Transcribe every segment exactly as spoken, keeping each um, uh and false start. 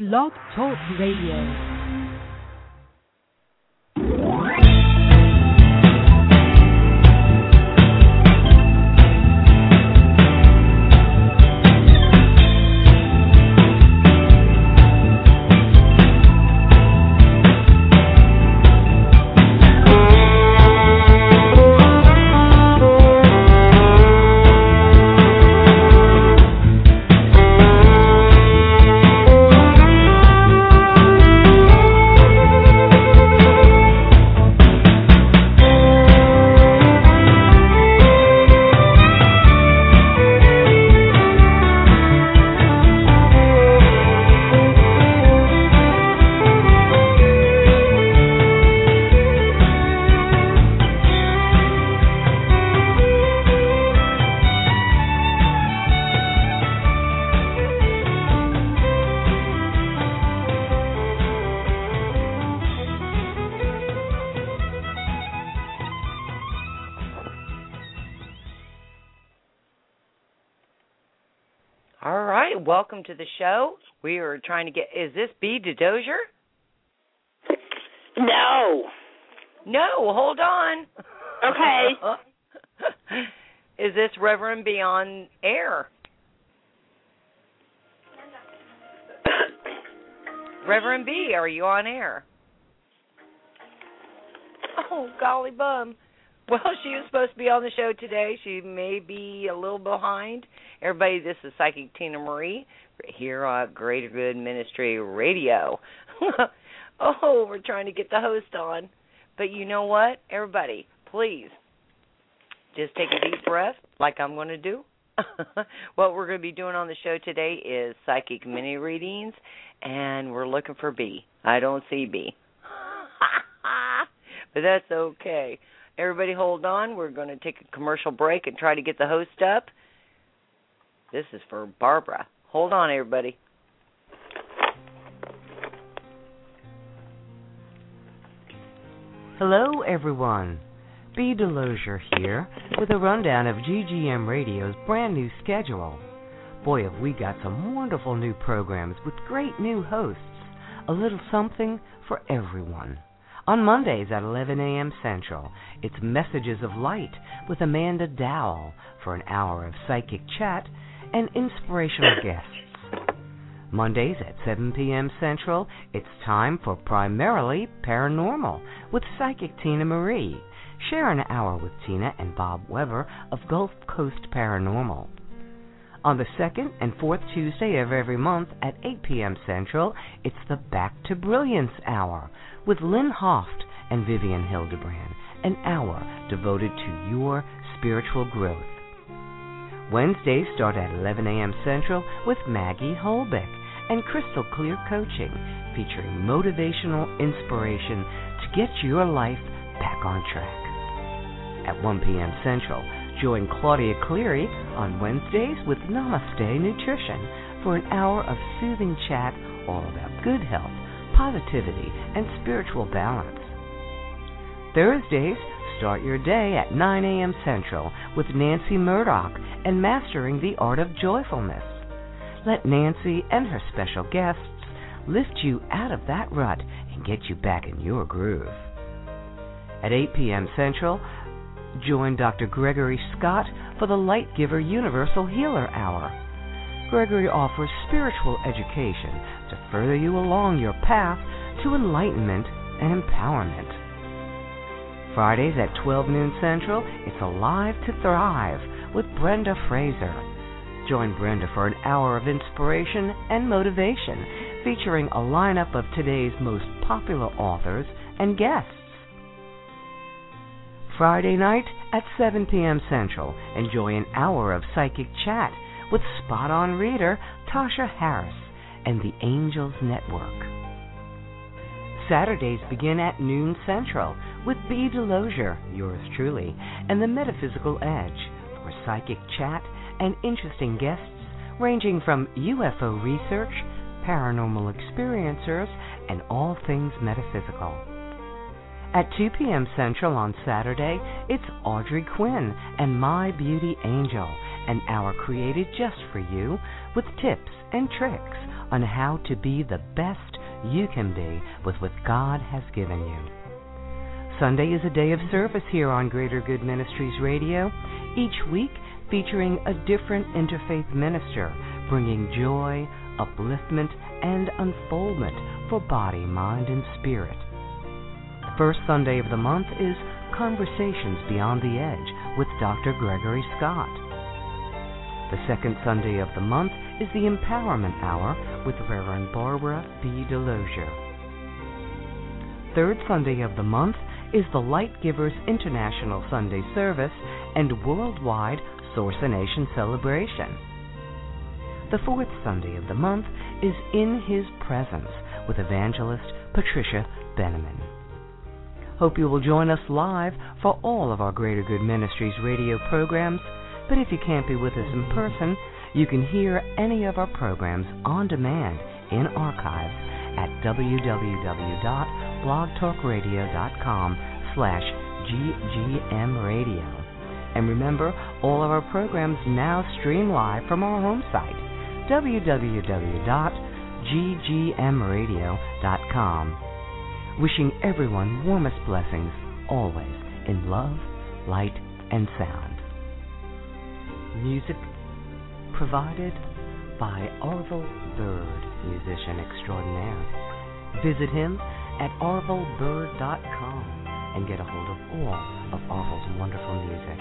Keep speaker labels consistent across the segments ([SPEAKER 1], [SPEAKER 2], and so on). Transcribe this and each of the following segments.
[SPEAKER 1] Blog Talk Radio.
[SPEAKER 2] Welcome to the show. We are trying to get, is this B. DeDozier?
[SPEAKER 3] No.
[SPEAKER 2] No, hold on.
[SPEAKER 3] Okay.
[SPEAKER 2] Is this Reverend B on air? Reverend B, are you on air? Oh, golly bum. Well, she was supposed to be on the show today. She may be a little behind. Everybody, this is Psychic Tina Marie here on Greater Good Ministry Radio. Oh, we're trying to get the host on. But you know what? Everybody, please, just take a deep breath like I'm going to do. What we're going to be doing on the show today is psychic mini readings, and we're looking for B. I don't see B. But that's okay. Everybody hold on. We're going to take a commercial break and try to get the host up. This is for Barbara. Hold on, everybody.
[SPEAKER 4] Hello, everyone. B. DeLozier here with a rundown of G G M Radio's brand new schedule. Boy, have we got some wonderful new programs with great new hosts. A little something for everyone. On Mondays at eleven a.m. Central, it's Messages of Light with Amanda Dowell for an hour of psychic chat and inspirational guests. Mondays at seven p.m. Central, it's time for Primarily Paranormal with Psychic Tina Marie. Share an hour with Tina and Bob Weber of Gulf Coast Paranormal. On the second and fourth Tuesday of every month at eight p.m. Central, it's the Back to Brilliance Hour with Lynn Hoft and Vivian Hildebrand, an hour devoted to your spiritual growth. Wednesdays start at eleven a.m. Central with Maggie Holbeck and Crystal Clear Coaching, featuring motivational inspiration to get your life back on track. At one p.m. Central, join Claudia Cleary on Wednesdays with Namaste Nutrition for an hour of soothing chat all about good health, positivity, and spiritual balance. Thursdays, start your day at nine a.m. Central with Nancy Murdoch and Mastering the Art of Joyfulness. Let Nancy and her special guests lift you out of that rut and get you back in your groove. At eight p.m. Central, join Doctor Gregory Scott for the Light Giver Universal Healer Hour. Gregory offers spiritual education to further you along your path to enlightenment and empowerment. Fridays at twelve noon Central, it's Alive to Thrive with Brenda Fraser. Join Brenda for an hour of inspiration and motivation, featuring a lineup of today's most popular authors and guests. Friday night at seven p.m. Central, enjoy an hour of psychic chat with spot-on reader Tasha Harris and the Angels Network. Saturdays begin at noon Central with B. DeLozier, yours truly, and the Metaphysical Edge for psychic chat and interesting guests ranging from U F O research, paranormal experiencers, and all things metaphysical. At two p.m. Central on Saturday, it's Audrey Quinn and My Beauty Angel, an hour created just for you with tips and tricks on how to be the best you can be with what God has given you. Sunday is a day of service here on Greater Good Ministries Radio, each week featuring a different interfaith minister, bringing joy, upliftment, and unfoldment for body, mind, and spirit. The first Sunday of the month is Conversations Beyond the Edge with Doctor Gregory Scott. The second Sunday of the month is the Empowerment Hour with Reverend Barbara B. Delosier. Third Sunday of the month is the Light Givers International Sunday Service and Worldwide Source-a-Nation Celebration. The fourth Sunday of the month is In His Presence with Evangelist Patricia Benneman. Hope you will join us live for all of our Greater Good Ministries radio programs, but if you can't be with us in person, you can hear any of our programs on demand in archives at www.blogtalkradio.com slash ggmradio. And remember, all of our programs now stream live from our home site, w w w dot g g m radio dot com. Wishing everyone warmest blessings, always in love, light, and sound. Music provided by Orville Bird, musician extraordinaire. Visit him at orville bird dot com and get a hold of all of Orville's wonderful music.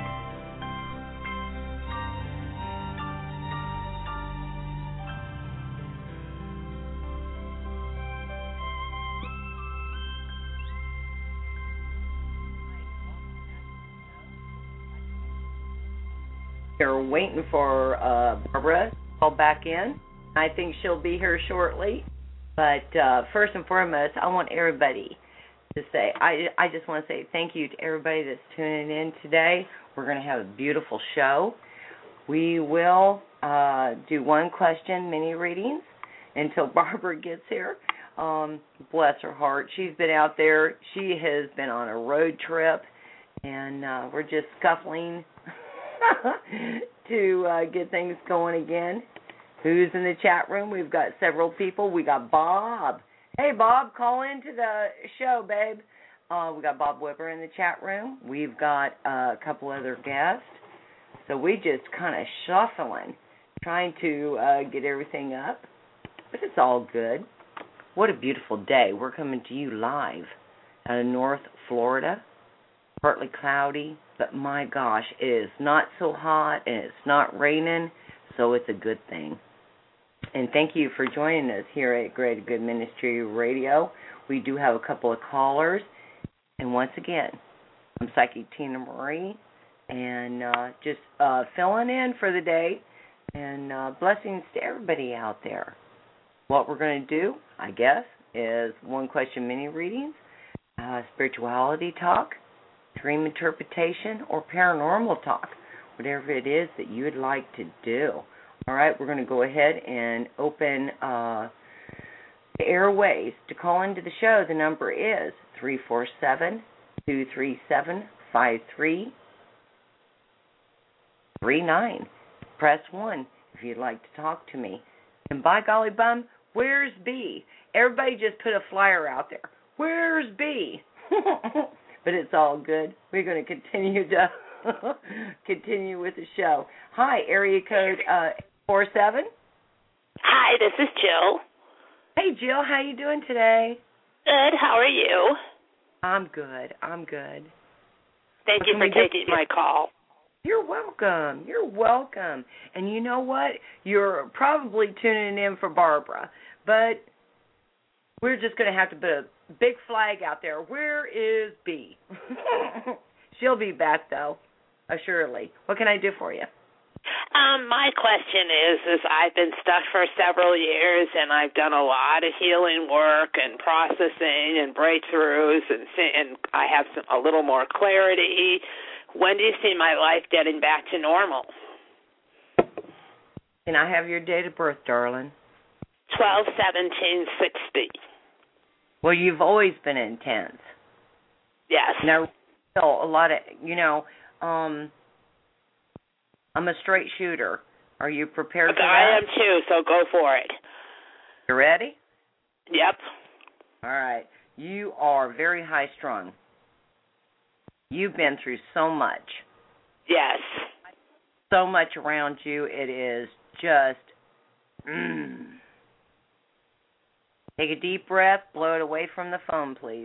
[SPEAKER 2] We're waiting for uh, Barbara to call back in. I think she'll be here shortly. But uh, first and foremost, I want everybody to say, I, I just want to say thank you to everybody that's tuning in today. We're going to have a beautiful show. We will uh, do one question, mini readings, until Barbara gets here. Um, bless her heart. She's been out there. She has been on a road trip, and uh, we're just scuffling to uh, get things going again. Who's in the chat room? We've got several people. We got Bob. Hey, Bob, call into the show, babe. Uh, we got Bob Whipper in the chat room. We've got uh, a couple other guests. So we just kind of shuffling, trying to uh, get everything up. But it's all good. What a beautiful day. We're coming to you live out of North Florida. Partly cloudy, but my gosh, it is not so hot and it's not raining, so it's a good thing. And thank you for joining us here at Greater Good Ministry Radio. We do have a couple of callers. And once again, I'm Psychic Tina Marie, and uh, just uh, filling in for the day. And uh, blessings to everybody out there. What we're going to do, I guess, is one question mini readings, uh, spirituality talk, dream interpretation, or paranormal talk, whatever it is that you would like to do. All right, we're going to go ahead and open uh, the airways. To call into the show, the number is three four seven, two three seven, five three three nine. Press one if you'd like to talk to me. And by golly bum, where's B? Everybody just put a flyer out there. Where's B? But it's all good. We're going to continue to continue with the show. Hi, area code uh, four seven.
[SPEAKER 3] Hi, this is Jill.
[SPEAKER 2] Hey, Jill, how you doing today?
[SPEAKER 3] Good. How are you?
[SPEAKER 2] I'm good. I'm good.
[SPEAKER 3] Thank you for taking my call.
[SPEAKER 2] You're welcome. You're welcome. And you know what? You're probably tuning in for Barbara, but we're just going to have to put a big flag out there. Where is B? She'll be back, though, assuredly. What can I do for you?
[SPEAKER 3] Um, my question is, is I've been stuck for several years, and I've done a lot of healing work and processing and breakthroughs, and, and I have some, a little more clarity. When do you see my life getting back to normal?
[SPEAKER 2] Can I have your date of birth, darling?
[SPEAKER 3] twelve seventeen sixty.
[SPEAKER 2] Well, you've always been intense.
[SPEAKER 3] Yes.
[SPEAKER 2] Now, so a lot of, you know, um, I'm a straight shooter. Are you prepared for that?
[SPEAKER 3] I am too, so go for it.
[SPEAKER 2] You ready?
[SPEAKER 3] Yep.
[SPEAKER 2] All right. You are very high-strung. You've been through so much.
[SPEAKER 3] Yes.
[SPEAKER 2] So much around you. It is just, mm. Take a deep breath. Blow it away from the phone, please.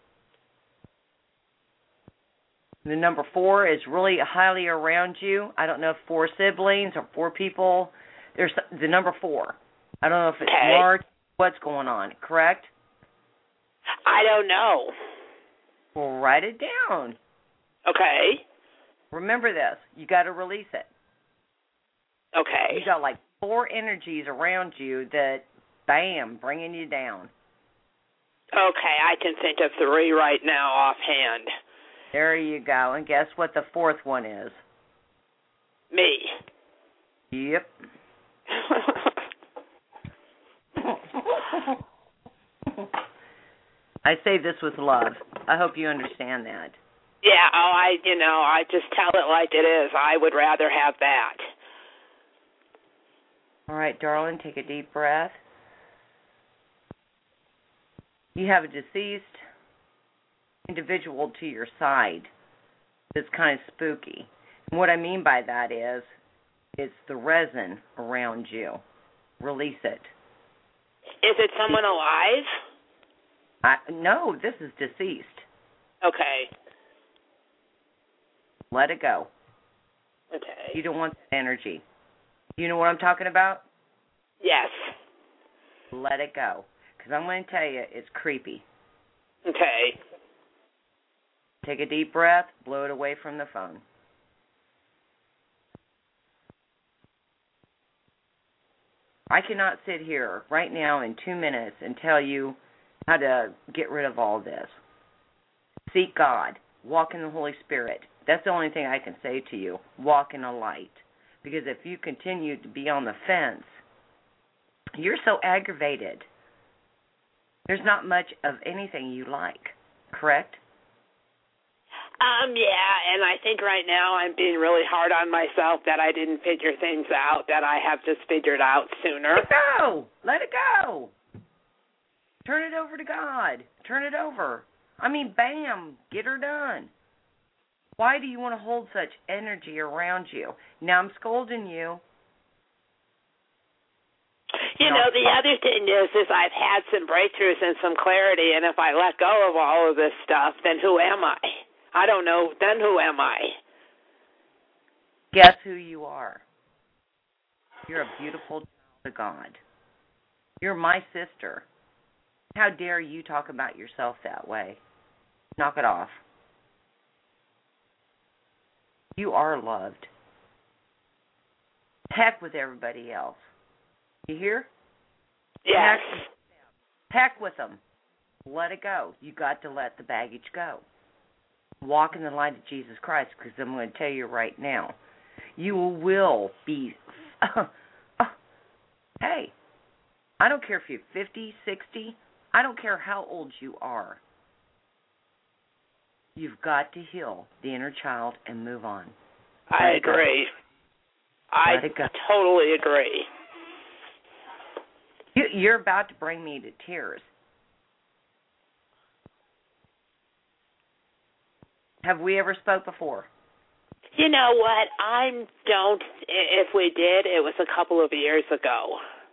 [SPEAKER 2] The number four is really highly around you. I don't know if four siblings or four people. There's the number four. I don't know if it's
[SPEAKER 3] okay.
[SPEAKER 2] large. What's going on, correct?
[SPEAKER 3] I don't know.
[SPEAKER 2] Well, write it down.
[SPEAKER 3] Okay.
[SPEAKER 2] Remember this. You got to release it.
[SPEAKER 3] Okay.
[SPEAKER 2] You got like four energies around you that, bam, bringing you down.
[SPEAKER 3] Okay, I can think of three right now offhand.
[SPEAKER 2] There you go. And guess what the fourth one is?
[SPEAKER 3] Me.
[SPEAKER 2] Yep. I say this with love. I hope you understand that.
[SPEAKER 3] Yeah, oh, I, you know, I just tell it like it is. I would rather have that.
[SPEAKER 2] All right, darling, take a deep breath. You have a deceased individual to your side that's kind of spooky. And what I mean by that is it's the resin around you. Release it.
[SPEAKER 3] Is it someone alive?
[SPEAKER 2] I, no, this is deceased.
[SPEAKER 3] Okay.
[SPEAKER 2] Let it go.
[SPEAKER 3] Okay.
[SPEAKER 2] You don't want that energy. You know what I'm talking about?
[SPEAKER 3] Yes.
[SPEAKER 2] Let it go. Because I'm going to tell you, it's creepy.
[SPEAKER 3] Okay.
[SPEAKER 2] Take a deep breath, blow it away from the phone. I cannot sit here right now in two minutes and tell you how to get rid of all this. Seek God. Walk in the Holy Spirit. That's the only thing I can say to you. Walk in the light. Because if you continue to be on the fence, you're so aggravated. There's not much of anything you like, correct?
[SPEAKER 3] Um, yeah, and I think right now I'm being really hard on myself that I didn't figure things out that I have just figured out sooner.
[SPEAKER 2] Let it go. Let it go. Turn it over to God. Turn it over. I mean, bam, get her done. Why do you want to hold such energy around you? Now I'm scolding you.
[SPEAKER 3] You know, the other thing is, is I've had some breakthroughs and some clarity, and if I let go of all of this stuff, then who am I? I don't know. Then who am I?
[SPEAKER 2] Guess who you are. You're a beautiful child of God. You're my sister. How dare you talk about yourself that way? Knock it off. You are loved. Heck with everybody else. You hear?
[SPEAKER 3] Yes.
[SPEAKER 2] Heck, heck with them. Let it go. You got to let the baggage go. Walk in the light of Jesus Christ, because I'm going to tell you right now, you will be, hey, I don't care if you're fifty, sixty, I don't care how old you are. You've got to heal the inner child and move on.
[SPEAKER 3] I agree. I totally agree.
[SPEAKER 2] You, you're about to bring me to tears. Have we ever spoke before?
[SPEAKER 3] You know what? I don't. If we did, it was a couple of years ago.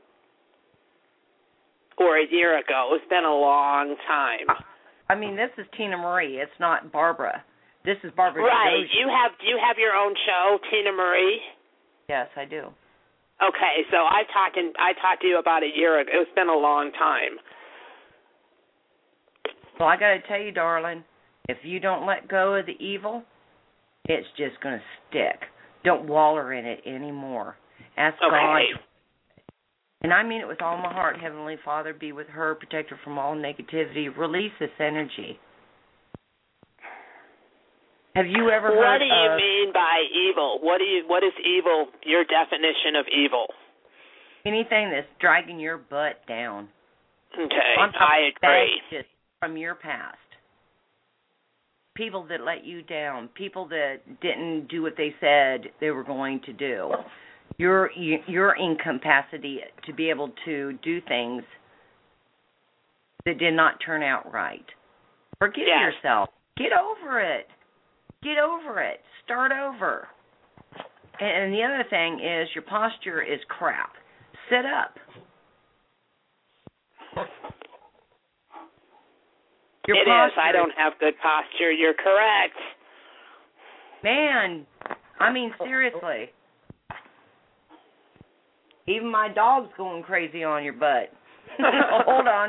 [SPEAKER 3] Or a year ago. It's been a long time.
[SPEAKER 2] I mean, this is Tina Marie. It's not Barbara. This is Barbara.
[SPEAKER 3] Right.
[SPEAKER 2] DeDozier.
[SPEAKER 3] You have you have your own show, Tina Marie?
[SPEAKER 2] Yes, I do.
[SPEAKER 3] Okay, so I talked in, I talked to you about a year ago. It's been a long time.
[SPEAKER 2] Well, I got to tell you, darling, if you don't let go of the evil, it's just going to stick. Don't waller in it anymore. Ask
[SPEAKER 3] okay.
[SPEAKER 2] God. And I mean it with all my heart. Heavenly Father, be with her, protect her from all negativity. Release this energy. Have you ever heard
[SPEAKER 3] What do you
[SPEAKER 2] of,
[SPEAKER 3] mean by evil? What do you? What is evil? Your definition of evil?
[SPEAKER 2] anything that's dragging your butt down?
[SPEAKER 3] Okay, I agree.
[SPEAKER 2] Just from your past. People that let you down. People that didn't do what they said they were going to do. your your incapacity to be able to do things that did not turn out right. Forgive
[SPEAKER 3] yes.
[SPEAKER 2] yourself. Get over it. Get over it. Start over. And the other thing is your posture is crap. Sit up. Your
[SPEAKER 3] it
[SPEAKER 2] posture
[SPEAKER 3] is. I don't have good posture. You're correct.
[SPEAKER 2] Man, I mean, seriously. Even my dog's going crazy on your butt. Hold on.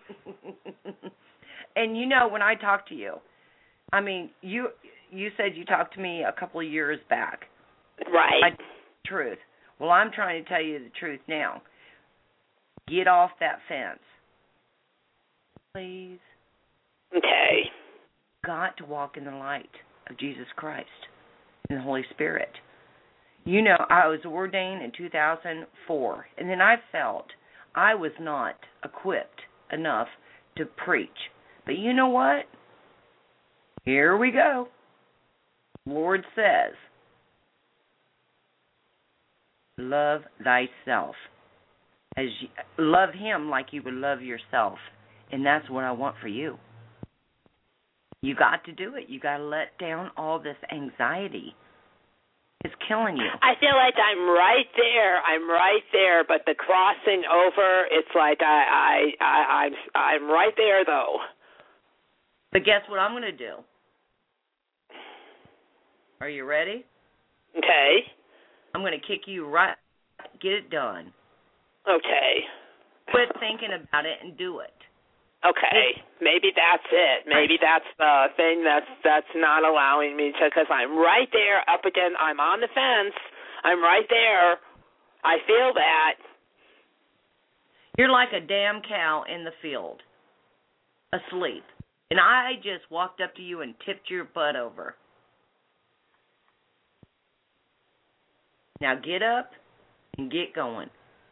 [SPEAKER 2] And you know, when I talk to you, I mean, you you said you talked to me a couple of years back.
[SPEAKER 3] Right.
[SPEAKER 2] I, truth. Well, I'm trying to tell you the truth now. Get off that fence. Please.
[SPEAKER 3] Okay.
[SPEAKER 2] Got to walk in the light of Jesus Christ and the Holy Spirit. You know, I was ordained in two thousand four, and then I felt I was not equipped enough to preach. But you know what? Here we go. Lord says, love thyself. As you, love him like you would love yourself. And that's what I want for you. You got to do it. You got to let down all this anxiety. It's killing you.
[SPEAKER 3] I feel like I'm right there. I'm right there, but the crossing over, it's like I, I, I, I'm, I'm right there though.
[SPEAKER 2] But guess what I'm going to do? Are you ready?
[SPEAKER 3] Okay.
[SPEAKER 2] I'm going to kick you right. Get it done.
[SPEAKER 3] Okay.
[SPEAKER 2] Quit thinking about it and do it.
[SPEAKER 3] Okay, maybe that's it. Maybe that's the thing that's that's not allowing me to, because I'm right there up again. I'm on the fence. I'm right there. I feel that.
[SPEAKER 2] You're like a damn cow in the field, asleep. And I just walked up to you and tipped your butt over. Now get up and get going.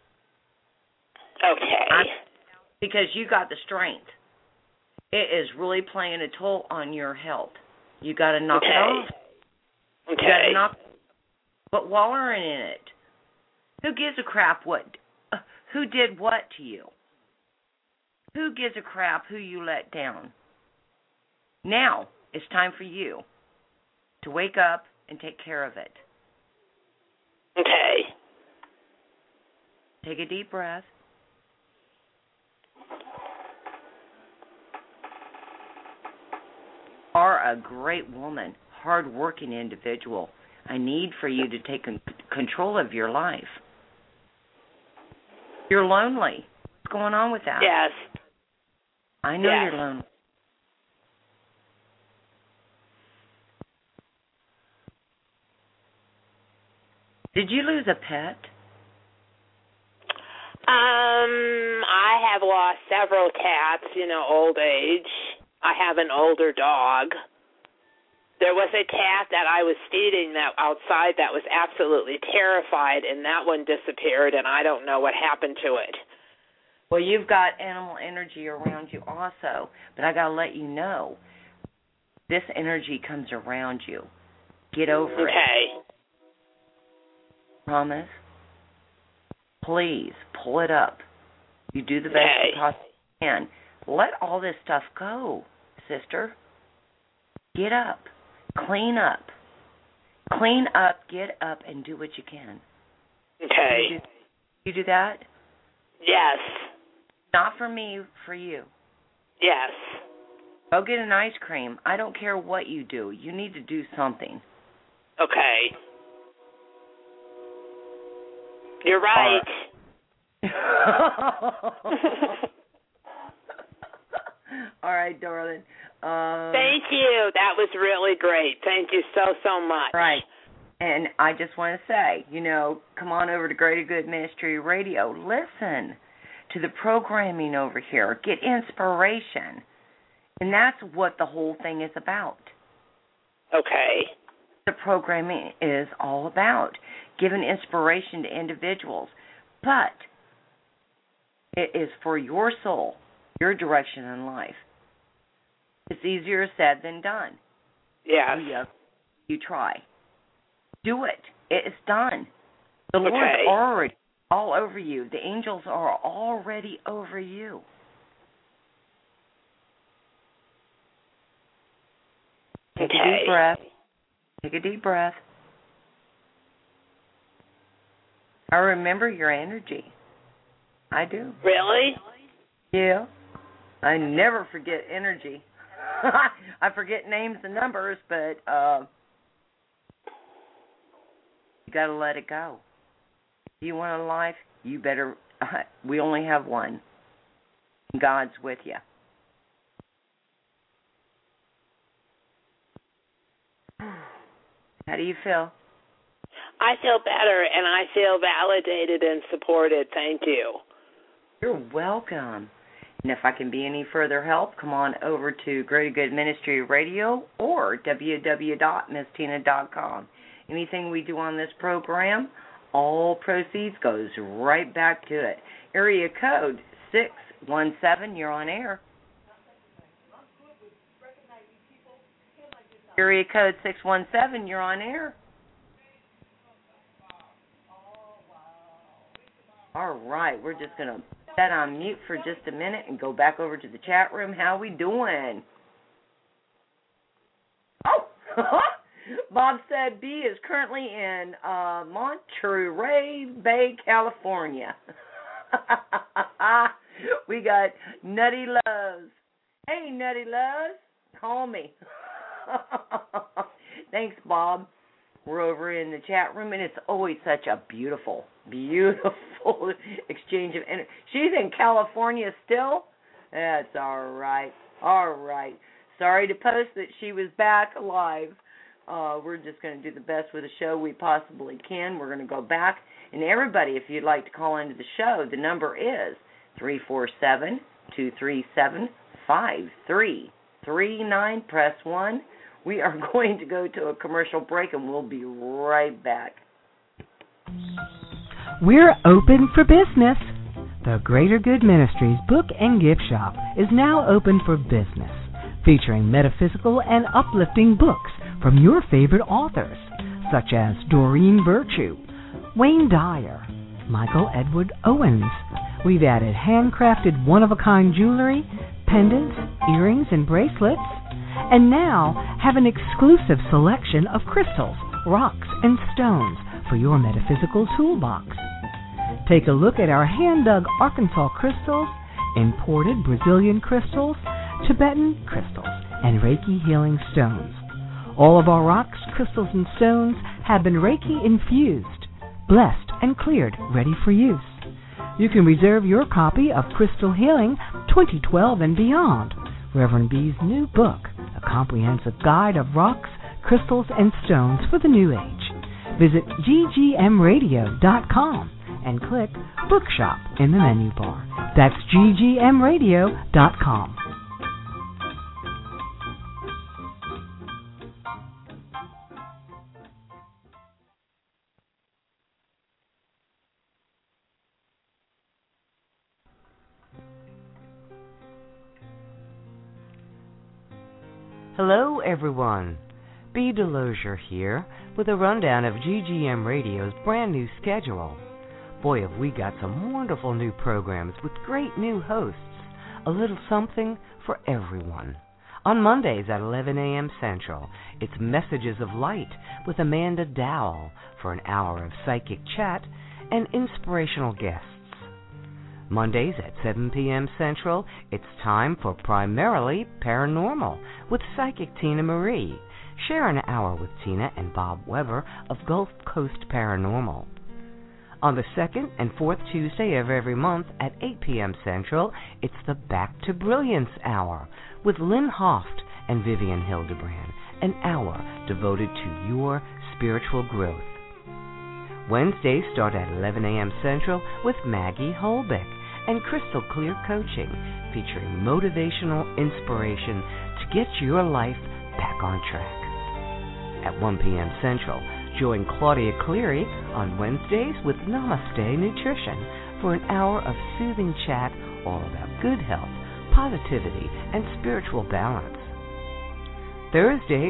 [SPEAKER 3] Okay.
[SPEAKER 2] I, because you got the strength. It is really playing a toll on your health. You got to knock
[SPEAKER 3] okay.
[SPEAKER 2] it off.
[SPEAKER 3] Okay.
[SPEAKER 2] You got to knock. But wallowing in it, who gives a crap what? Uh, who did what to you? Who gives a crap who you let down? Now it's time for you to wake up and take care of it.
[SPEAKER 3] Okay.
[SPEAKER 2] Take a deep breath. Are a great woman, hard-working individual. I need for you to take con- control of your life. You're lonely. What's going on with that?
[SPEAKER 3] Yes.
[SPEAKER 2] I know
[SPEAKER 3] yes.
[SPEAKER 2] you're lonely. Did you lose a pet?
[SPEAKER 3] Um, I have lost several cats, you know, old age. I have an older dog. There was a cat that I was feeding that outside that was absolutely terrified, and that one disappeared, and I don't know what happened to it.
[SPEAKER 2] Well, you've got animal energy around you also, but I got to let you know, this energy comes around you. Get over
[SPEAKER 3] okay.
[SPEAKER 2] it.
[SPEAKER 3] Okay.
[SPEAKER 2] Promise? Please, pull it up. You do the best
[SPEAKER 3] okay.
[SPEAKER 2] you possibly can. Let all this stuff go, sister. Get up. Clean up. Clean up, get up, and do what you can.
[SPEAKER 3] Okay.
[SPEAKER 2] You do, you do that?
[SPEAKER 3] Yes.
[SPEAKER 2] Not for me, for you.
[SPEAKER 3] Yes.
[SPEAKER 2] Go get an ice cream. I don't care what you do. You need to do something.
[SPEAKER 3] Okay. You're right.
[SPEAKER 2] All right, darling. Uh,
[SPEAKER 3] Thank you. That was really great. Thank you so, so much.
[SPEAKER 2] Right. And I just want to say, you know, come on over to Greater Good Ministry Radio. Listen to the programming over here. Get inspiration. And that's what the whole thing is about.
[SPEAKER 3] Okay.
[SPEAKER 2] The programming is all about giving inspiration to individuals. But it is for your soul, your direction in life. It's easier said than done.
[SPEAKER 3] Yes.
[SPEAKER 2] You, you try. Do it. It's done. The
[SPEAKER 3] Okay.
[SPEAKER 2] Lord's already all over you. The angels are already over you. Take
[SPEAKER 3] Okay.
[SPEAKER 2] a deep breath. Take a deep breath. I remember your energy. I do.
[SPEAKER 3] Really?
[SPEAKER 2] Yeah. I never forget energy. I forget names and numbers, but uh, you got to let it go. If you want a life, you better. Uh, we only have one. God's with you. How do you feel?
[SPEAKER 3] I feel better, and I feel validated and supported. Thank you.
[SPEAKER 2] You're welcome. And if I can be any further help, come on over to Greater Good Ministry Radio or w w w dot miss tina dot com. Anything we do on this program, all proceeds goes right back to it. Area code six one seven, you're on air. Area code six one seven, you're on air. All right, we're just going to set on mute for just a minute and go back over to the chat room. How we doing? Oh, Bob said B is currently in uh, Monterey Bay, California. We got Nutty Loves. Hey, Nutty Loves, call me. Thanks, Bob. We're over in the chat room, and it's always such a beautiful, beautiful exchange of energy. She's in California still? That's all right. All right. Sorry to post that she was back alive. Uh, we're just going to do the best with the show we possibly can. We're going to go back. And everybody, if you'd like to call into the show, the number is three four seven, two three seven, five three three nine. Press one. We are going to go to a commercial break, and we'll be right back.
[SPEAKER 4] We're open for business. The Greater Good Ministries Book and Gift Shop is now open for business, featuring metaphysical and uplifting books from your favorite authors, such as Doreen Virtue, Wayne Dyer, Michael Edward Owens. We've added handcrafted one-of-a-kind jewelry, pendants, earrings, and bracelets, and now have an exclusive selection of crystals, rocks, and stones for your metaphysical toolbox. Take a look at our hand-dug Arkansas crystals, imported Brazilian crystals, Tibetan crystals, and Reiki healing stones. All of our rocks, crystals, and stones have been Reiki infused, blessed, and cleared, ready for use. You can reserve your copy of Crystal Healing twenty twelve and beyond, Reverend B's new book, a comprehensive guide of rocks, crystals, and stones for the new age. Visit g g m radio dot com and click Bookshop in the menu bar. That's g g m radio dot com. Hello, everyone. B. Delosier here with a rundown of G G M Radio's brand new schedule. Boy, have we got some wonderful new programs with great new hosts. A little something for everyone. On Mondays at eleven a.m. Central, it's Messages of Light with Amanda Dowell for an hour of psychic chat and inspirational guests. Mondays at seven p.m. Central, it's time for Primarily Paranormal with Psychic Tina Marie. Share an hour with Tina and Bob Weber of Gulf Coast Paranormal. On the second and fourth Tuesday of every month at eight p.m. Central, it's the Back to Brilliance Hour with Lynn Hoft and Vivian Hildebrand, an hour devoted to your spiritual growth. Wednesdays start at eleven a.m. Central with Maggie Holbeck and Crystal Clear Coaching, featuring motivational inspiration to get your life back on track. At one p.m. Central, join Claudia Cleary on Wednesdays with Namaste Nutrition for an hour of soothing chat all about good health, positivity, and spiritual balance. Thursdays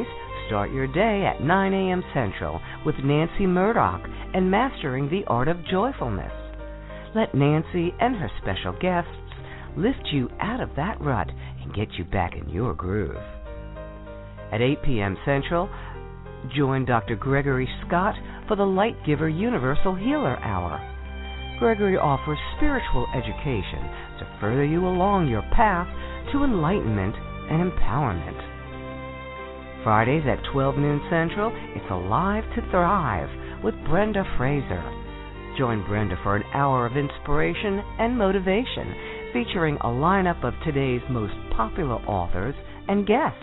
[SPEAKER 4] start your day at nine a.m. Central with Nancy Murdoch and Mastering the Art of Joyfulness. Let Nancy and her special guests lift you out of that rut and get you back in your groove. At eight p.m. Central, join Doctor Gregory Scott for the Light Giver Universal Healer Hour. Gregory offers spiritual education to further you along your path to enlightenment and empowerment. Fridays at twelve noon Central, it's Alive to Thrive with Brenda Fraser. Join Brenda for an hour of inspiration and motivation, featuring a lineup of today's most popular authors and guests.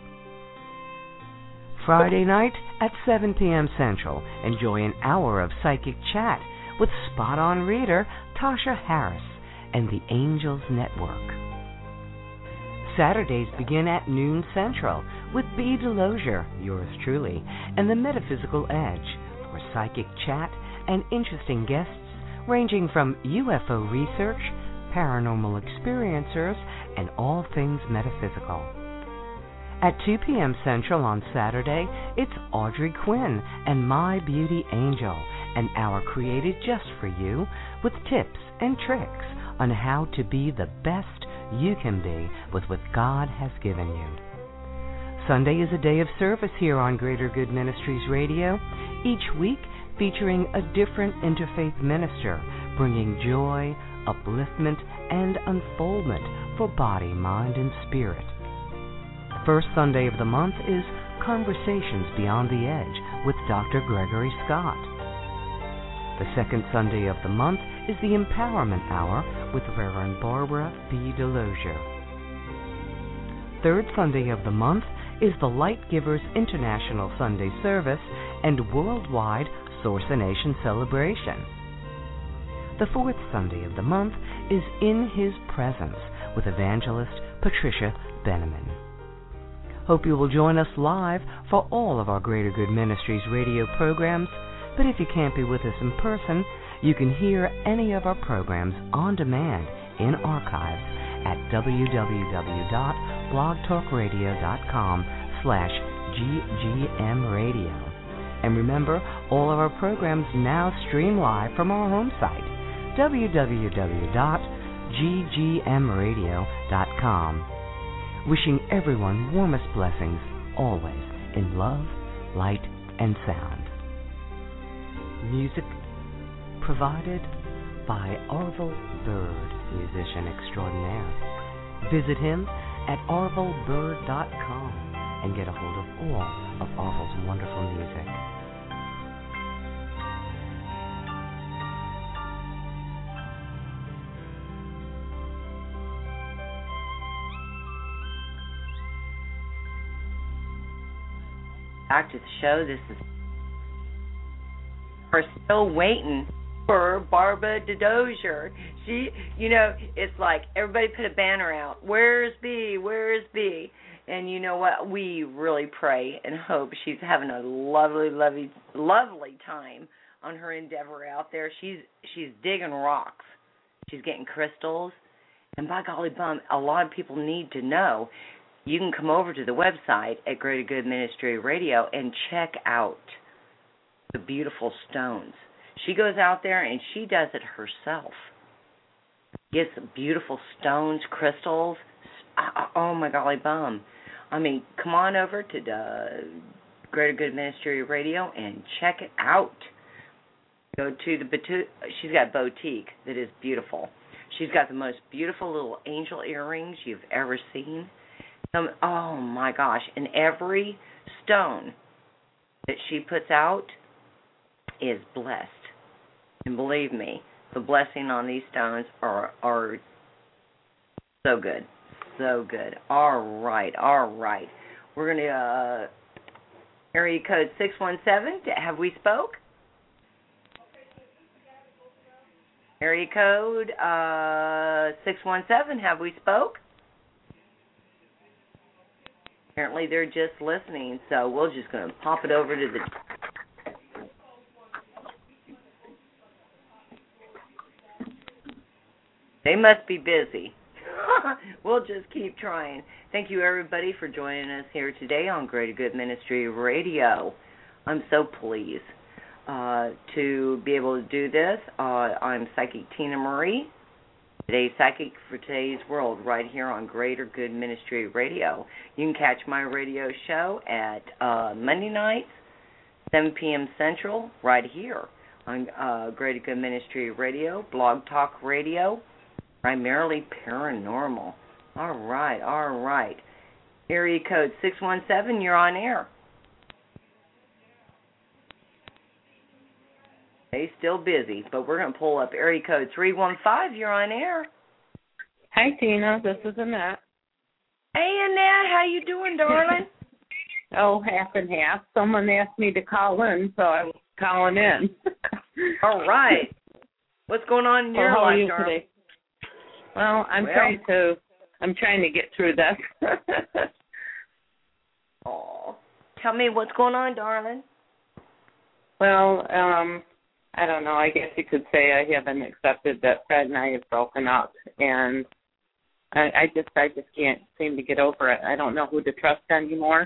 [SPEAKER 4] Friday night at seven p.m. Central, enjoy an hour of psychic chat with spot-on reader Tasha Harris and the Angels Network. Saturdays begin at noon Central with Bea Delosier, yours truly, and the Metaphysical Edge for psychic chat and interesting guests ranging from U F O research, paranormal experiencers, and all things metaphysical. At two p.m. Central on Saturday, it's Audrey Quinn and My Beauty Angel, an hour created just for you with tips and tricks on how to be the best you can be with what God has given you. Sunday is a day of service here on Greater Good Ministries Radio, each week featuring a different interfaith minister, bringing joy, upliftment, and unfoldment for body, mind, and spirit. The first Sunday of the month is Conversations Beyond the Edge with Doctor Gregory Scott. The second Sunday of the month is the Empowerment Hour with Reverend Barbara B. Delosier. Third Sunday of the month is the Light Givers International Sunday Service and Worldwide Sourcination Celebration. The fourth Sunday of the month is In His Presence with Evangelist Patricia Benneman. Hope you will join us live for all of our Greater Good Ministries radio programs, but if you can't be with us in person, you can hear any of our programs on demand in archives at www.blogtalkradio.com slash ggmradio. And remember, all of our programs now stream live from our home site, w w w dot g g m radio dot com. Wishing everyone warmest blessings, always in love, light, and sound. Music provided by Arvel Bird, musician extraordinaire. Visit him at arvel bird dot com and get a hold of all of Arvel's wonderful music.
[SPEAKER 2] Back to the show. This is we're still waiting for Barbara Delosier. She, you know, it's like everybody put a banner out. Where's B? Where's B? And you know what? We really pray and hope she's having a lovely, lovely, lovely time on her endeavor out there. She's she's digging rocks. She's getting crystals. And by golly bum, a lot of people need to know. You can come over to the website at Greater Good Ministry Radio and check out the beautiful stones. She goes out there and she does it herself. Gets beautiful stones, crystals. Oh, my golly bum. I mean, come on over to the Greater Good Ministry Radio and check it out. Go to the boutique. She's got a boutique that is beautiful. She's got the most beautiful little angel earrings you've ever seen. Um, oh, my gosh. And every stone that she puts out is blessed. And believe me, the blessing on these stones are are so good. So good. All right. All right. We're going to, uh, area code six one seven, have we spoke? Area code uh, six one seven, have we spoke? Apparently they're just listening, so we're just going to pop it over to the... They must be busy. We'll just keep trying. Thank you, everybody, for joining us here today on Greater Good Ministry Radio. I'm so pleased uh, to be able to do this. Uh, I'm Psychic Tina Marie, today's Psychic for Today's World, right here on Greater Good Ministry Radio. You can catch my radio show at uh, Monday nights, seven p.m. Central, right here on uh, Greater Good Ministry Radio, Blog Talk Radio, primarily paranormal. All right, all right. Area code six one seven, you're on air. They still busy, but we're going to pull up area code three one five, you're on air.
[SPEAKER 5] Hi, Tina. This is Annette.
[SPEAKER 2] Hey, Annette, how you doing, darling?
[SPEAKER 5] Oh, half and half. Someone asked me to call in, so I was calling in.
[SPEAKER 2] All right. What's going on in your
[SPEAKER 5] well, how
[SPEAKER 2] life,
[SPEAKER 5] are you
[SPEAKER 2] darling?
[SPEAKER 5] today? Well, I'm
[SPEAKER 2] well,
[SPEAKER 5] trying to. I'm trying to get through this.
[SPEAKER 2] Oh, tell me what's going on, darling.
[SPEAKER 5] Well, um, I don't know. I guess you could say I haven't accepted that Fred and I have broken up, and I, I just, I just can't seem to get over it. I don't know who to trust anymore.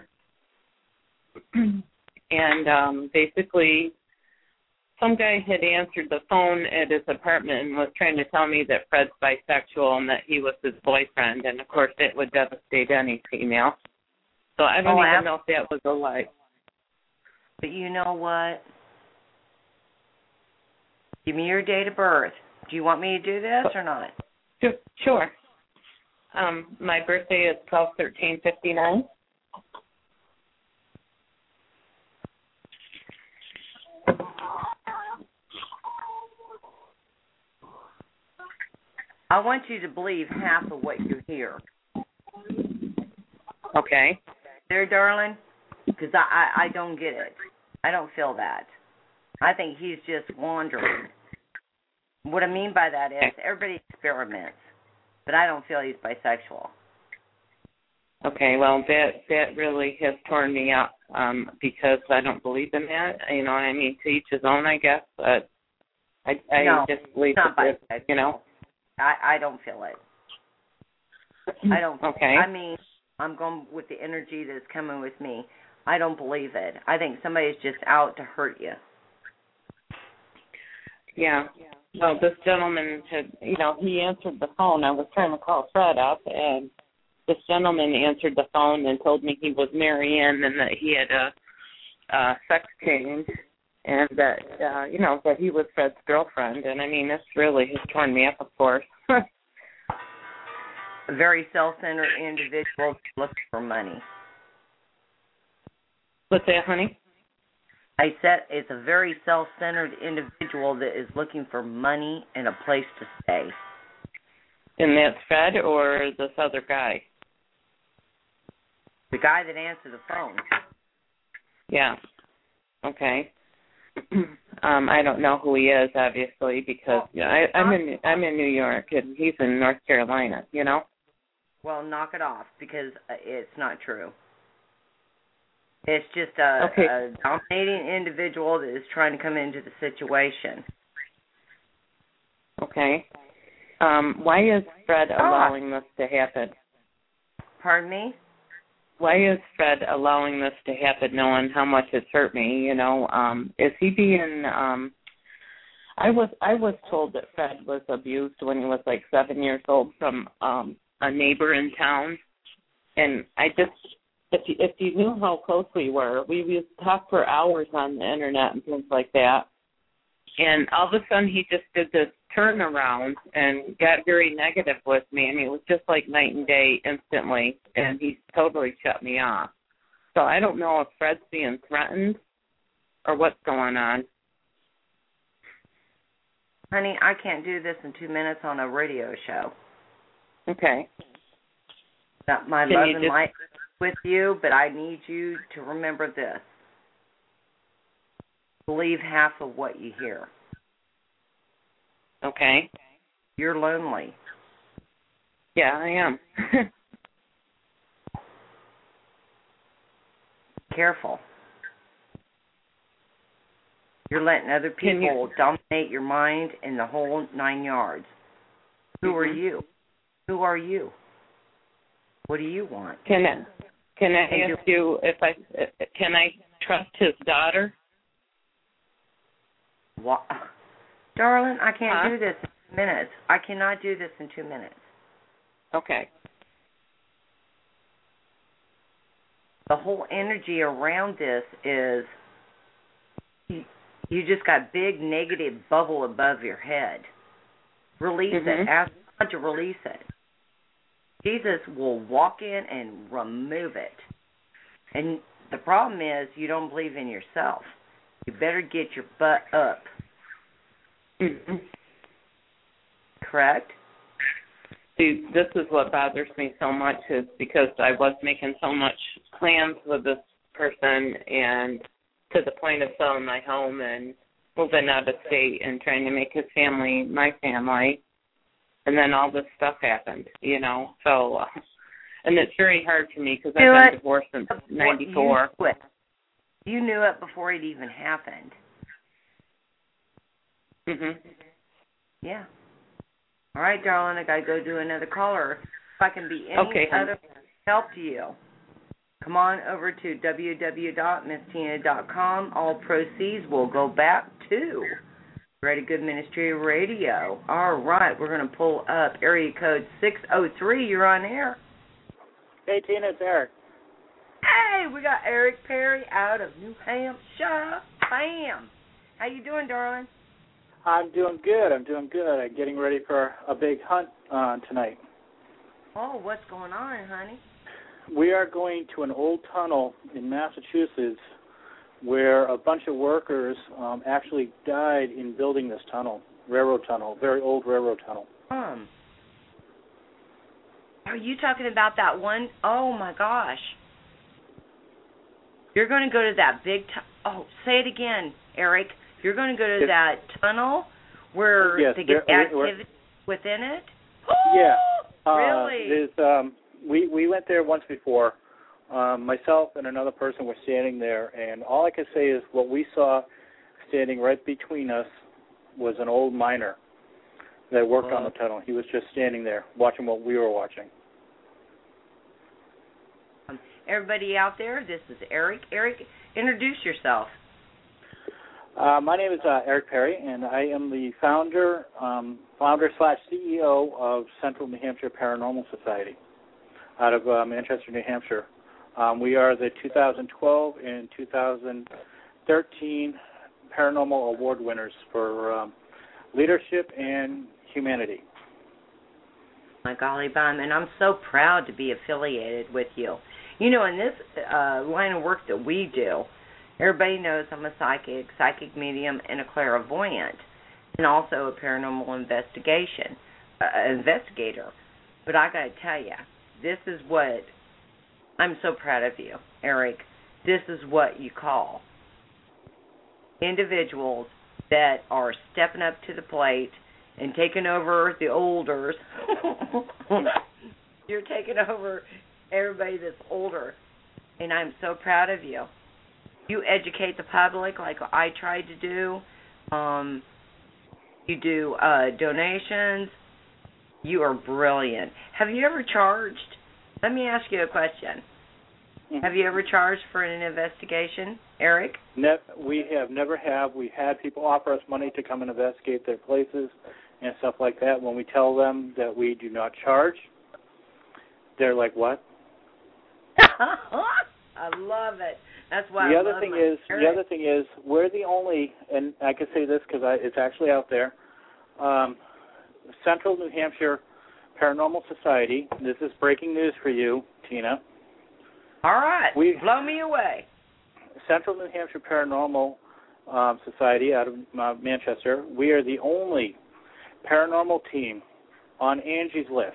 [SPEAKER 5] And um, basically, some guy had answered the phone at his apartment and was trying to tell me that Fred's bisexual and that he was his boyfriend, and of course it would devastate any female. So I don't
[SPEAKER 2] oh,
[SPEAKER 5] even
[SPEAKER 2] ab-
[SPEAKER 5] know if that was a lie.
[SPEAKER 2] But you know what? Give me your date of birth. Do you want me to do this or not?
[SPEAKER 5] Sure. Um, my birthday is twelve thirteen fifty-nine.
[SPEAKER 2] I want you to believe half of what you hear.
[SPEAKER 5] Okay.
[SPEAKER 2] There, darling? Because I, I, I don't get it. I don't feel that. I think he's just wandering. What I mean by that is everybody experiments, but I don't feel he's bisexual.
[SPEAKER 5] Okay, well, that that really has torn me up um, because I don't believe in that. You know what I mean? To each his own, I guess. But I, I
[SPEAKER 2] no,
[SPEAKER 5] just believe
[SPEAKER 2] not
[SPEAKER 5] that,
[SPEAKER 2] bisexual.
[SPEAKER 5] you know.
[SPEAKER 2] I, I don't feel it. I don't.
[SPEAKER 5] Okay.
[SPEAKER 2] I mean, I'm going with the energy that's coming with me. I don't believe it. I think somebody's just out to hurt you.
[SPEAKER 5] Yeah. Well, this gentleman had, you know, he answered the phone. I was trying to call Fred up, and this gentleman answered the phone and told me he was Marianne and that he had a, a sex change and that, uh, you know, that he was Fred's girlfriend. And, I mean, this really has torn me up, of course.
[SPEAKER 2] A very self-centered individual looking for money.
[SPEAKER 5] What's that, honey?
[SPEAKER 2] I said it's a very self-centered individual that is looking for money and a place to stay.
[SPEAKER 5] And that's Fred or this other guy?
[SPEAKER 2] The guy that answered the phone.
[SPEAKER 5] Yeah. Okay. um, I don't know who he is, obviously, because you know, I, I'm in I'm in New York and he's in North Carolina. You know.
[SPEAKER 2] Well, knock it off because it's not true. It's just a,
[SPEAKER 5] okay.
[SPEAKER 2] a dominating individual that is trying to come into the situation.
[SPEAKER 5] Okay. Um, why is Fred allowing this to happen?
[SPEAKER 2] Pardon me?
[SPEAKER 5] Why is Fred allowing this to happen, knowing how much it's hurt me? You know, um, is he being? Um, I was I was told that Fred was abused when he was like seven years old from um, a neighbor in town, and I just. If you, if you knew how close we were, we used to talk for hours on the internet and things like that. And all of a sudden, he just did this turnaround and got very negative with me. I mean, it was just like night and day instantly, and he totally shut me off. So I don't know if Fred's being threatened or what's going on.
[SPEAKER 2] Honey, I can't do this in two minutes on a radio show.
[SPEAKER 5] Okay.
[SPEAKER 2] That my
[SPEAKER 5] Can
[SPEAKER 2] love
[SPEAKER 5] you
[SPEAKER 2] and
[SPEAKER 5] just...
[SPEAKER 2] light with you, but I need you to remember this. Believe half of what you hear.
[SPEAKER 5] Okay.
[SPEAKER 2] You're lonely.
[SPEAKER 5] Yeah, I am.
[SPEAKER 2] Careful. You're letting other people
[SPEAKER 5] you...
[SPEAKER 2] dominate your mind in the whole nine yards. Who
[SPEAKER 5] mm-hmm.
[SPEAKER 2] are you? Who are you? What do you want?
[SPEAKER 5] Can I, can I ask you if I can I trust his daughter?
[SPEAKER 2] What? Darling, I can't
[SPEAKER 5] huh?
[SPEAKER 2] do this in two minutes. I cannot do this in two minutes.
[SPEAKER 5] Okay.
[SPEAKER 2] The whole energy around this is you, you just got big negative bubble above your head. Release
[SPEAKER 5] mm-hmm.
[SPEAKER 2] it. Ask God to release it. Jesus will walk in and remove it. And the problem is you don't believe in yourself. You better get your butt up.
[SPEAKER 5] Mm-hmm.
[SPEAKER 2] Correct?
[SPEAKER 5] See, this is what bothers me so much is because I was making so much plans with this person and to the point of selling my home and moving out of state and trying to make his family my family. And then all this stuff happened, you know. So, uh, and it's very hard for me because I've been divorced since ninety-four.
[SPEAKER 2] You knew it. You knew it before it even happened.
[SPEAKER 5] Mhm.
[SPEAKER 2] Yeah. All right, darling, I got to go do another caller. If I can be any
[SPEAKER 5] okay,
[SPEAKER 2] other help to you, come on over to w w w dot miss tina dot com. All proceeds will go back to Greater Good Ministry Radio. All right, we're going to pull up area code six oh three. You're on air.
[SPEAKER 6] Hey, Tina, it's Eric.
[SPEAKER 2] Hey, we got Eric Perry out of New Hampshire. Bam. How you doing, darling?
[SPEAKER 6] I'm doing good. I'm doing good. I'm getting ready for a big hunt uh, tonight.
[SPEAKER 2] Oh, what's going on, honey?
[SPEAKER 6] We are going to an old tunnel in Massachusetts where a bunch of workers um, actually died in building this tunnel, railroad tunnel, very old railroad tunnel.
[SPEAKER 2] Um, are you talking about that one? Oh, my gosh. You're going to go to that big tu- oh, say it again, Eric. You're going to go to
[SPEAKER 6] yes.
[SPEAKER 2] that tunnel where
[SPEAKER 6] yes,
[SPEAKER 2] they get
[SPEAKER 6] there,
[SPEAKER 2] activity within it?
[SPEAKER 6] Yeah. Uh,
[SPEAKER 2] really?
[SPEAKER 6] There's, um, we, we went there once before. Um, myself and another person were standing there, and all I can say is what we saw standing right between us was an old miner that worked
[SPEAKER 2] oh.
[SPEAKER 6] on the tunnel. He was just standing there watching what we were watching.
[SPEAKER 2] Um, everybody out there, this is Eric. Eric, introduce yourself.
[SPEAKER 6] Uh, my name is uh, Eric Perry, and I am the founder, um, founder slash C E O of Central New Hampshire Paranormal Society out of uh, Manchester, New Hampshire. Um, we are the two thousand twelve and two thousand thirteen Paranormal Award winners for um, leadership and humanity.
[SPEAKER 2] My golly bum, and I'm so proud to be affiliated with you. You know, in this uh, line of work that we do, everybody knows I'm a psychic, psychic medium, and a clairvoyant, and also a paranormal investigation uh, investigator. But I got to tell you, this is what I'm so proud of you, Eric. This is what you call individuals that are stepping up to the plate and taking over the olders. You're taking over everybody that's older, and I'm so proud of you. You educate the public like I tried to do. Um, you do uh, donations. You are brilliant. Have you ever charged? Let me ask you a question. Mm-hmm. Have you ever charged for an investigation, Eric?
[SPEAKER 6] Ne- we have never have. We had people offer us money to come and investigate their places and stuff like that. When we tell them that we do not charge, they're like, "What?"
[SPEAKER 2] I love it. That's why
[SPEAKER 6] the
[SPEAKER 2] I
[SPEAKER 6] other
[SPEAKER 2] love
[SPEAKER 6] thing
[SPEAKER 2] my
[SPEAKER 6] is
[SPEAKER 2] Eric.
[SPEAKER 6] the other thing is we're the only, and I can say this because it's actually out there. Um, Central New Hampshire Paranormal Society. This is breaking news for you, Tina.
[SPEAKER 2] All right,
[SPEAKER 6] we,
[SPEAKER 2] blow me away.
[SPEAKER 6] Central New Hampshire Paranormal um, Society out of uh, Manchester. We are the only paranormal team on Angie's List.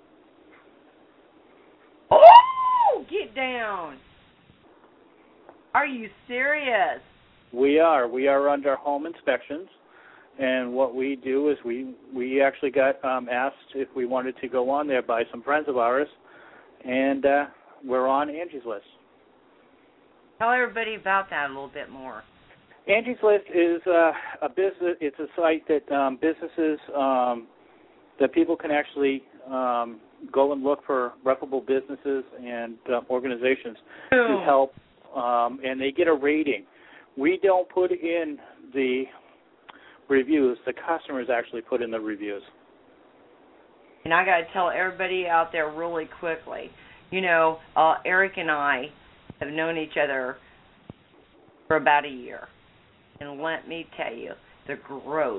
[SPEAKER 2] Oh, get down. Are you serious?
[SPEAKER 6] We are. We are under home inspections, and what we do is we we actually got um, asked if we wanted to go on there by some friends of ours, and uh, we're on Angie's List.
[SPEAKER 2] Tell everybody about that a little bit more.
[SPEAKER 6] Angie's List is uh, a business. It's a site that um, businesses um, that people can actually um, go and look for reputable businesses and uh, organizations
[SPEAKER 2] Boom.
[SPEAKER 6] to help, um, and they get a rating. We don't put in the reviews. The customers actually put in the reviews.
[SPEAKER 2] And I got to tell everybody out there really quickly, you know, uh, Eric and I have known each other for about a year. And let me tell you, the growth,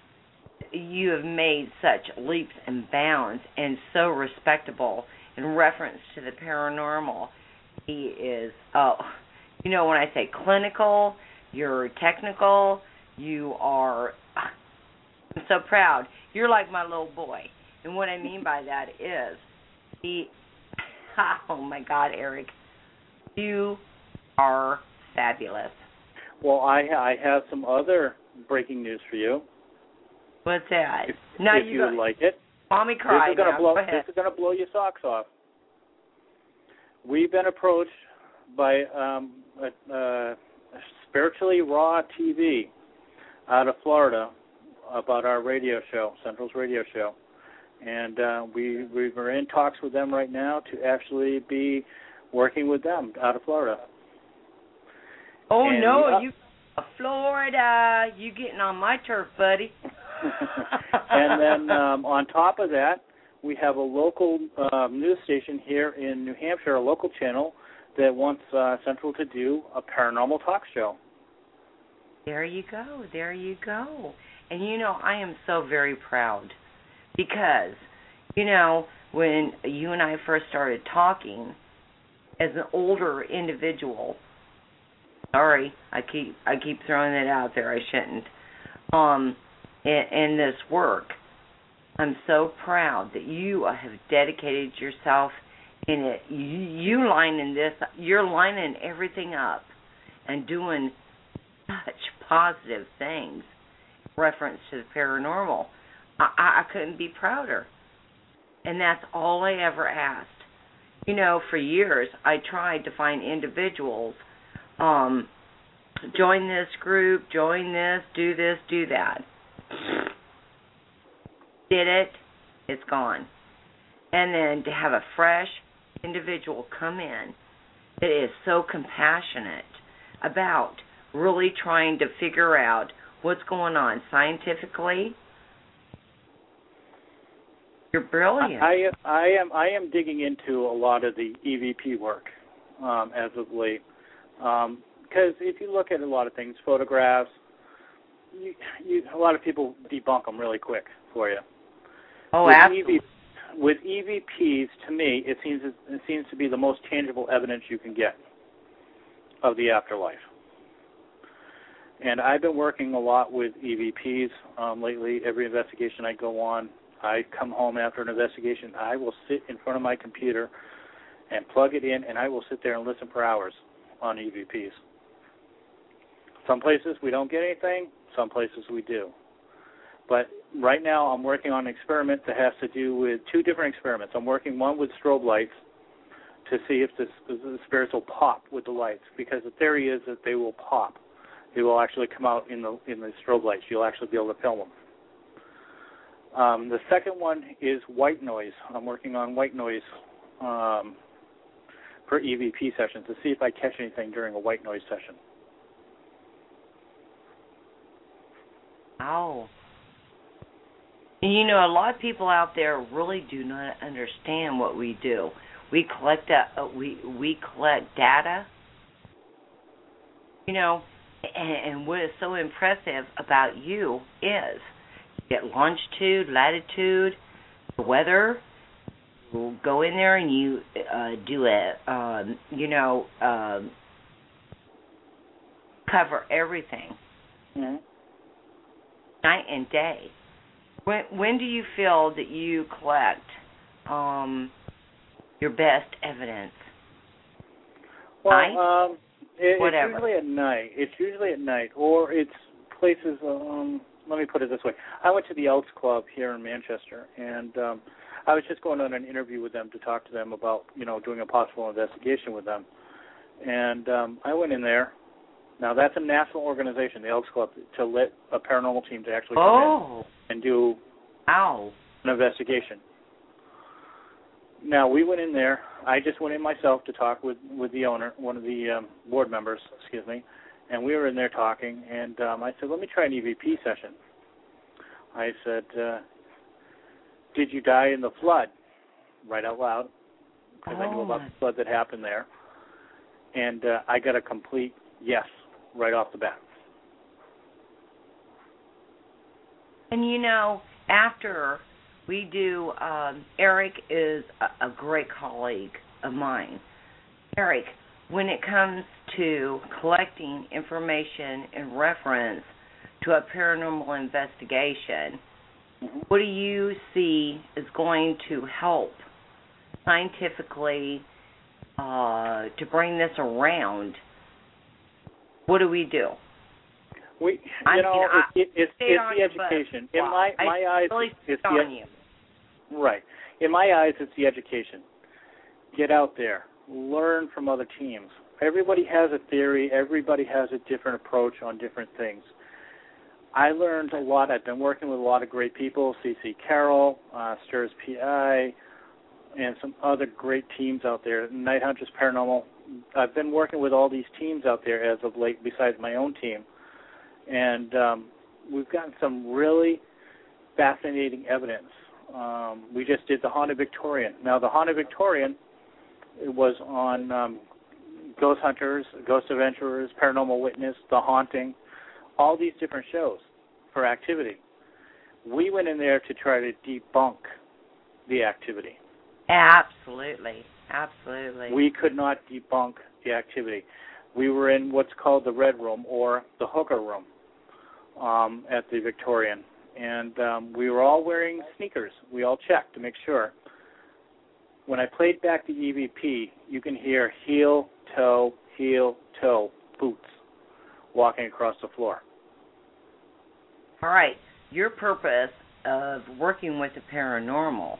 [SPEAKER 2] you have made such leaps and bounds and so respectable in reference to the paranormal. He is, oh, you know, when I say clinical, you're technical, you are, I'm so proud. You're like my little boy. And what I mean by that is, he, oh my God, Eric, you are fabulous.
[SPEAKER 6] Well, I I have some other breaking news for you.
[SPEAKER 2] What's that?
[SPEAKER 6] If,
[SPEAKER 2] now
[SPEAKER 6] if
[SPEAKER 2] you,
[SPEAKER 6] you
[SPEAKER 2] go,
[SPEAKER 6] would like it.
[SPEAKER 2] Mommy cry
[SPEAKER 6] this is gonna
[SPEAKER 2] now.
[SPEAKER 6] blow.
[SPEAKER 2] Go ahead.
[SPEAKER 6] This is going to blow your socks off. We've been approached by um, a, a Spiritually Raw T V out of Florida about our radio show, Central's radio show, and uh, we we were in talks with them right now to actually be working with them out of Florida.
[SPEAKER 2] Oh
[SPEAKER 6] and
[SPEAKER 2] no,
[SPEAKER 6] we, uh,
[SPEAKER 2] you Florida, you getting on my turf, buddy.
[SPEAKER 6] And then um, on top of that, we have a local um, news station here in New Hampshire, a local channel that wants uh, Central to do a paranormal talk show.
[SPEAKER 2] There you go, there you go. And you know, I am so very proud because, you know, when you and I first started talking, as an older individual, sorry, I keep I keep throwing it out there, I shouldn't, um, in, in this work, I'm so proud that you have dedicated yourself in it. You, you lining this, you're lining everything up and doing such positive things in reference to the paranormal. I, I, I couldn't be prouder. And that's all I ever asked. You know, for years, I tried to find individuals, um, join this group, join this, do this, do that. Did it, it's gone. And then to have a fresh individual come in that is so compassionate about really trying to figure out what's going on scientifically, you're brilliant.
[SPEAKER 6] I, I am I am digging into a lot of the E V P work um, as of late, because um, if you look at a lot of things, photographs, you, you, a lot of people debunk them really quick for you.
[SPEAKER 2] Oh,
[SPEAKER 6] with
[SPEAKER 2] absolutely.
[SPEAKER 6] E V, with E V Ps, to me, it seems it seems to be the most tangible evidence you can get of the afterlife. And I've been working a lot with E V Ps um, lately. Every investigation I go on, I come home after an investigation, I will sit in front of my computer and plug it in, and I will sit there and listen for hours on E V Ps. Some places we don't get anything, some places we do. But right now I'm working on an experiment that has to do with two different experiments. I'm working one with strobe lights to see if the, the spirits will pop with the lights, because the theory is that they will pop. They will actually come out in the in the strobe lights. You'll actually be able to film them. Um, the second one is white noise. I'm working on white noise um, for E V P sessions to see if I catch anything during a white noise session.
[SPEAKER 2] Wow. You know, a lot of people out there really do not understand what we do. We collect a, uh, we we collect data. You know, and, and what is so impressive about you is you get longitude, latitude, the weather. You go in there and you uh, do a, um, you know, um, cover everything,
[SPEAKER 6] Mm-hmm.
[SPEAKER 2] night and day. When when do you feel that you collect um, your best evidence?
[SPEAKER 6] Well,
[SPEAKER 2] Night?
[SPEAKER 6] um, it, it's
[SPEAKER 2] Whatever.
[SPEAKER 6] usually at night. It's usually at night, or it's places. Um, let me put it this way: I went to the Elks Club here in Manchester, and um, I was just going on an interview with them to talk to them about, you know, doing a possible investigation with them. And um, I went in there. Now that's a national organization, the Elks Club, to let a paranormal team to actually come
[SPEAKER 2] Oh,
[SPEAKER 6] in and do
[SPEAKER 2] ow.
[SPEAKER 6] an investigation. now we went in there. I just went in myself to talk with, with the owner, one of the um, board members, excuse me, and we were in there talking. And um, I said, let me try an E V P session. I said, uh, did you die in the flood? Right out loud, because oh. I knew about the flood that happened there. And uh, I got a complete yes right off the bat.
[SPEAKER 2] And, you know, after we do, um, Eric is a, a great colleague of mine. Eric, when it comes to collecting information in reference to a paranormal investigation, mm-hmm. what do you see is going to help scientifically uh, to bring this around? What do we do?
[SPEAKER 6] We, you I know, mean, it, it, it's, it's the education. In my my
[SPEAKER 2] I
[SPEAKER 6] eyes,
[SPEAKER 2] really
[SPEAKER 6] it's
[SPEAKER 2] the
[SPEAKER 6] you. Right. In my eyes, it's the education. Get out there, learn from other teams. Everybody has a theory. Everybody has a different approach on different things. I learned a lot. I've been working with a lot of great people: C C Carroll, uh, Stirs P I, and some other great teams out there. Night Hunters Paranormal. I've been working with all these teams out there as of late, besides my own team. And um, we've gotten some really fascinating evidence. Um, we just did the Haunted Victorian. Now, the Haunted Victorian it was on um, Ghost Hunters, Ghost Adventurers, Paranormal Witness, The Haunting, all these different shows for activity. We went in there to try to debunk the activity.
[SPEAKER 2] Absolutely, absolutely.
[SPEAKER 6] We could not debunk the activity. We were in what's called the Red Room or the Hooker Room um, at the Victorian, and um, we were all wearing sneakers. We all checked to make sure. When I played back the E V P, you can hear heel, toe, heel, toe, boots walking across the floor.
[SPEAKER 2] All right. Your purpose of working with the paranormal,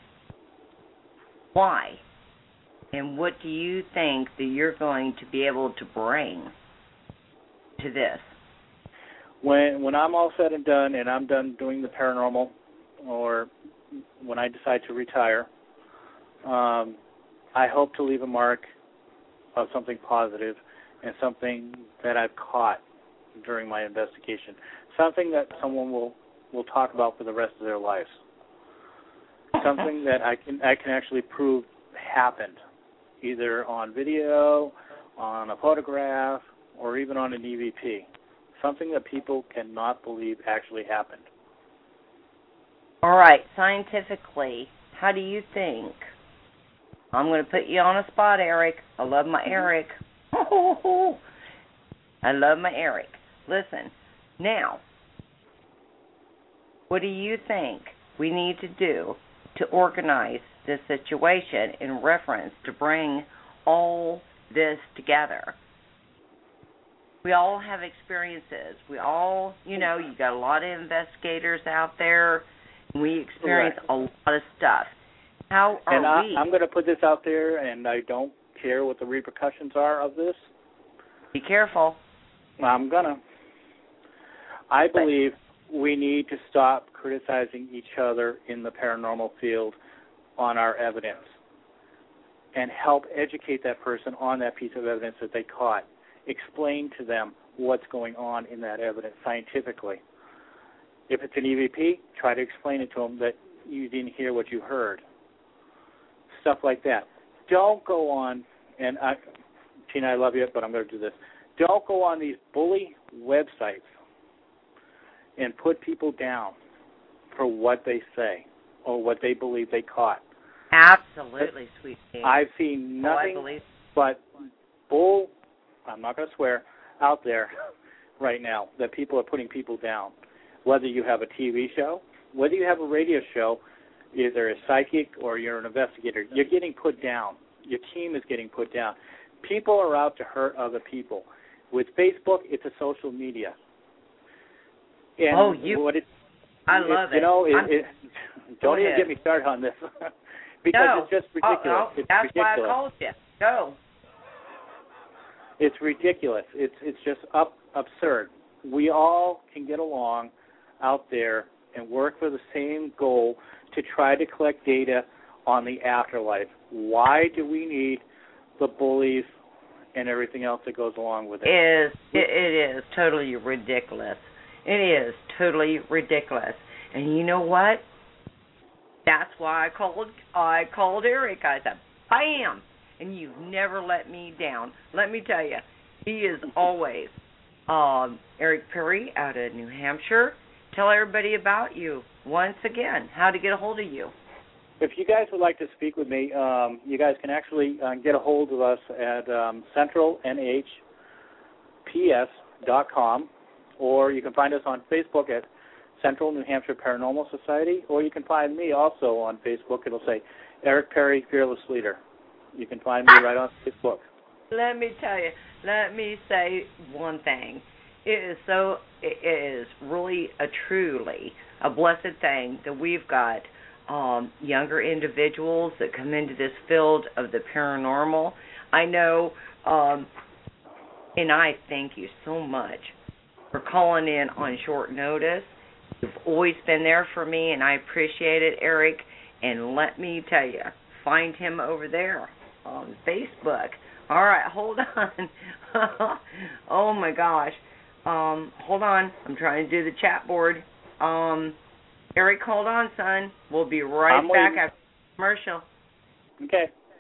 [SPEAKER 2] why? And what do you think that you're going to be able to bring to this?
[SPEAKER 6] When when I'm all said and done and I'm done doing the paranormal, or when I decide to retire, um, I hope to leave a mark of something positive and something that I've caught during my investigation, something that someone will, will talk about for the rest of their lives, something that I can I can actually prove happened, either on video, on a photograph, or even on an E V P. Something that people cannot believe actually happened.
[SPEAKER 2] All right, scientifically, how do you think? I'm going to put you on a spot, Eric. I love my Eric. I love my Eric. Listen, now, what do you think we need to do to organize this situation in reference to bring all this together? We all have experiences. We all, you know, you got a lot of investigators out there. And we experience Correct. a lot of stuff. How are
[SPEAKER 6] and I,
[SPEAKER 2] we?
[SPEAKER 6] I'm going to put this out there, and I don't care what the repercussions are of this.
[SPEAKER 2] Be careful.
[SPEAKER 6] I'm going to. I believe we need to stop criticizing each other in the paranormal field on our evidence and help educate that person on that piece of evidence that they caught. Explain to them what's going on in that evidence scientifically. If it's an E V P, try to explain it to them that you didn't hear what you heard. Stuff like that. Don't go on, and I, Tina, I love you, but I'm going to do this. Don't go on these bully websites and put people down for what they say or what they believe they caught.
[SPEAKER 2] Absolutely, sweet tea.
[SPEAKER 6] I've seen nothing oh, but bull, I'm not going to swear, out there right now that people are putting people down. Whether you have a T V show, whether you have a radio show, either a psychic or you're an investigator, you're getting put down. Your team is getting put down. People are out to hurt other people. With Facebook, it's a social media. And
[SPEAKER 2] oh, you!
[SPEAKER 6] What it,
[SPEAKER 2] I love
[SPEAKER 6] it. You know, it, it, don't
[SPEAKER 2] Go
[SPEAKER 6] even
[SPEAKER 2] ahead.
[SPEAKER 6] get me started on this because
[SPEAKER 2] no.
[SPEAKER 6] it's just ridiculous.
[SPEAKER 2] Oh, oh,
[SPEAKER 6] it's
[SPEAKER 2] that's
[SPEAKER 6] ridiculous.
[SPEAKER 2] why I called you. Go.
[SPEAKER 6] It's ridiculous. It's it's just up absurd. We all can get along out there and work for the same goal to try to collect data on the afterlife. Why do we need the bullies and everything else that goes along with it?
[SPEAKER 2] Is it, it is totally ridiculous. It is totally ridiculous. And you know what? That's why I called I called Eric. I said, bam! And you've never let me down. Let me tell you, he is always um, Eric Perry out of New Hampshire. Tell everybody about you once again, how to get a hold of you.
[SPEAKER 6] If you guys would like to speak with me, um, you guys can actually uh, get a hold of us at um, central n h p s dot com, or you can find us on Facebook at Central New Hampshire Paranormal Society, or you can find me also on Facebook. It'll say Eric Perry, Fearless Leader. You can find me right on Facebook.
[SPEAKER 2] Let me tell you, let me say one thing. It is so, it is really a truly a blessed thing that we've got um, younger individuals that come into this field of the paranormal. I know, um, and I thank you so much for calling in on short notice. You've always been there for me, and I appreciate it, Eric. And let me tell you, find him over there on Facebook. All right, hold on. Oh, my gosh. Um, hold on. I'm trying to do the chat board. Um, Eric, hold on, son. We'll be right
[SPEAKER 6] I'm
[SPEAKER 2] back
[SPEAKER 6] waiting.
[SPEAKER 2] after the commercial.
[SPEAKER 6] Okay.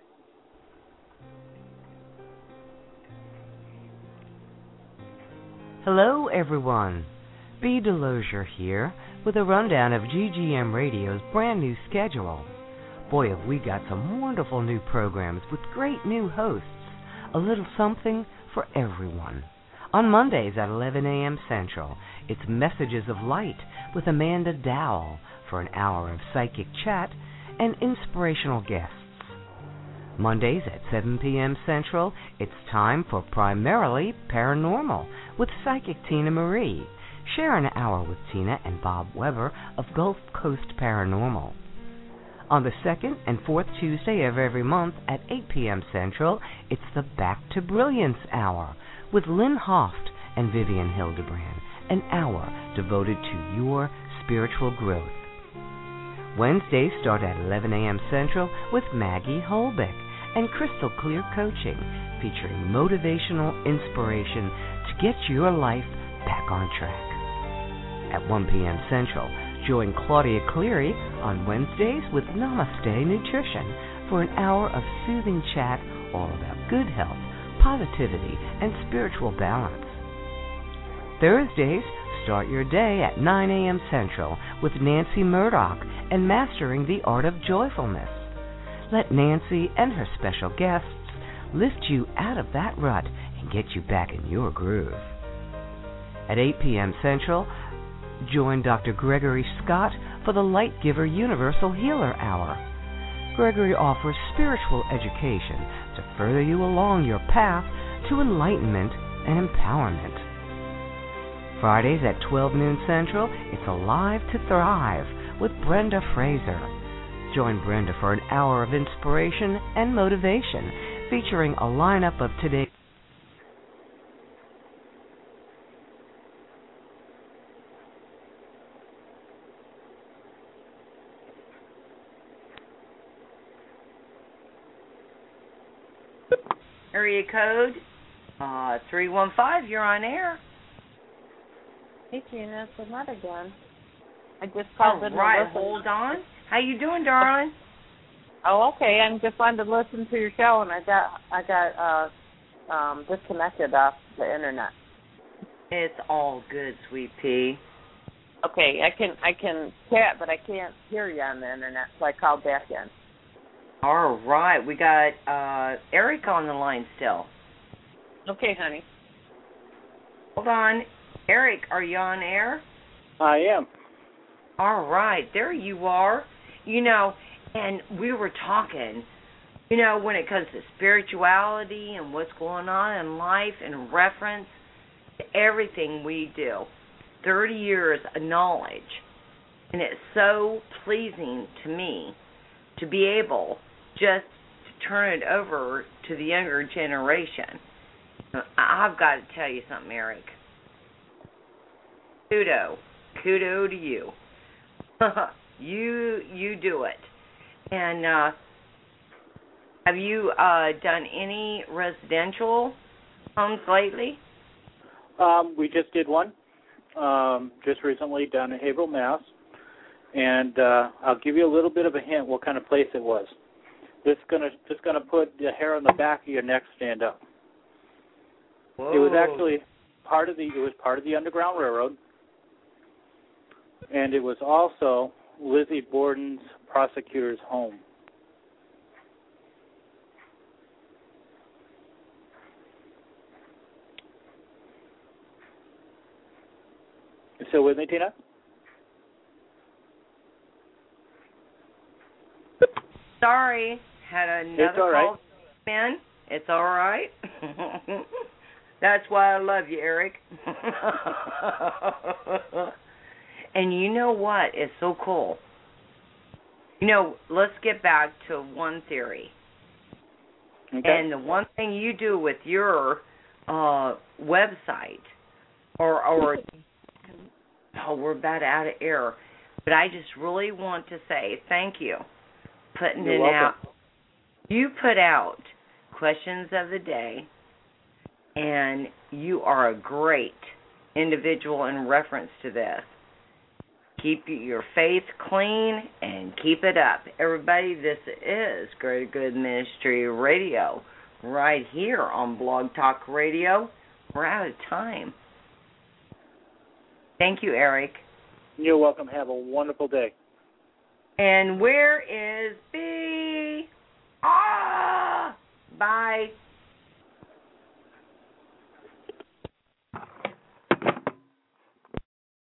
[SPEAKER 4] Hello, everyone. B. Delosier here with a rundown of G G M Radio's brand new schedule. Boy, have we got some wonderful new programs with great new hosts. A little something for everyone. On Mondays at eleven a.m. Central, it's Messages of Light with Amanda Dowell for an hour of psychic chat and inspirational guests. Mondays at seven p.m. Central, it's time for Primarily Paranormal with Psychic Tina Marie. Share an hour with Tina and Bob Weber of Gulf Coast Paranormal. On the second and fourth Tuesday of every month at eight p.m. Central, it's the Back to Brilliance Hour with Lynn Hoft and Vivian Hildebrand, an hour devoted to your spiritual growth. Wednesdays start at eleven a.m. Central with Maggie Holbeck and Crystal Clear Coaching, featuring motivational inspiration to get your life back on track. At one p.m. Central, join Claudia Cleary on Wednesdays with Namaste Nutrition for an hour of soothing chat all about good health, positivity, and spiritual balance. Thursdays, start your day at nine a.m. Central with Nancy Murdoch and Mastering the Art of Joyfulness. Let Nancy and her special guests lift you out of that rut and get you back in your groove. At eight p.m. Central, join Doctor Gregory Scott for the Light Giver Universal Healer Hour. Gregory offers spiritual education to further you along your path to enlightenment and empowerment. Fridays at twelve noon Central, it's Alive to Thrive with Brenda Fraser. Join Brenda for an hour of inspiration and motivation, featuring a lineup of today's
[SPEAKER 2] Area code uh, three one five, you're on air.
[SPEAKER 5] Hey, Tina, it's Annette again. I just called
[SPEAKER 2] All
[SPEAKER 5] in
[SPEAKER 2] right,
[SPEAKER 5] to listen.
[SPEAKER 2] hold on. How you doing, darling?
[SPEAKER 5] Oh, okay. I'm just wanted to listen to your show, and I got I got uh, um, disconnected off the internet.
[SPEAKER 2] It's all good, sweet pea.
[SPEAKER 5] Okay, I can I can chat, but I can't hear you on the internet, so I called back in.
[SPEAKER 2] All right, we got uh, Eric on the line still.
[SPEAKER 5] Okay, honey.
[SPEAKER 2] Hold on. Eric, are you on air?
[SPEAKER 6] I am.
[SPEAKER 2] All right, there you are. You know, and we were talking, you know, when it comes to spirituality and what's going on in life in reference to everything we do. thirty years of knowledge. And it's so pleasing to me to be able just to turn it over to the younger generation. I've got to tell you something, Eric. Kudo. Kudo to you. you you do it. And uh, have you uh, done any residential homes lately?
[SPEAKER 6] Um, we just did one um, just recently down in Haverhill, Mass. And uh, I'll give you a little bit of a hint what kind of place it was. This gonna just gonna put the hair on the back of your neck stand up.
[SPEAKER 2] Whoa.
[SPEAKER 6] It was actually part of the it was part of the Underground Railroad, and it was also Lizzie Borden's prosecutor's home. You still with me, Tina?
[SPEAKER 2] Sorry, had another
[SPEAKER 6] It's all right.
[SPEAKER 2] call come in. It's all right. That's why I love you, Eric. And you know what is so cool? You know, let's get back to one theory.
[SPEAKER 6] Okay.
[SPEAKER 2] And the one thing you do with your uh, website, or, or oh, we're about out of air, but I just really want to say thank you. Putting
[SPEAKER 6] You're
[SPEAKER 2] it
[SPEAKER 6] welcome.
[SPEAKER 2] out. You put out questions of the day, and you are a great individual in reference to this. Keep your faith clean and keep it up. Everybody, this is Greater Good Ministry Radio right here on Blog Talk Radio. We're out of time. Thank you, Eric.
[SPEAKER 6] You're welcome. Have a wonderful day.
[SPEAKER 2] And where is B?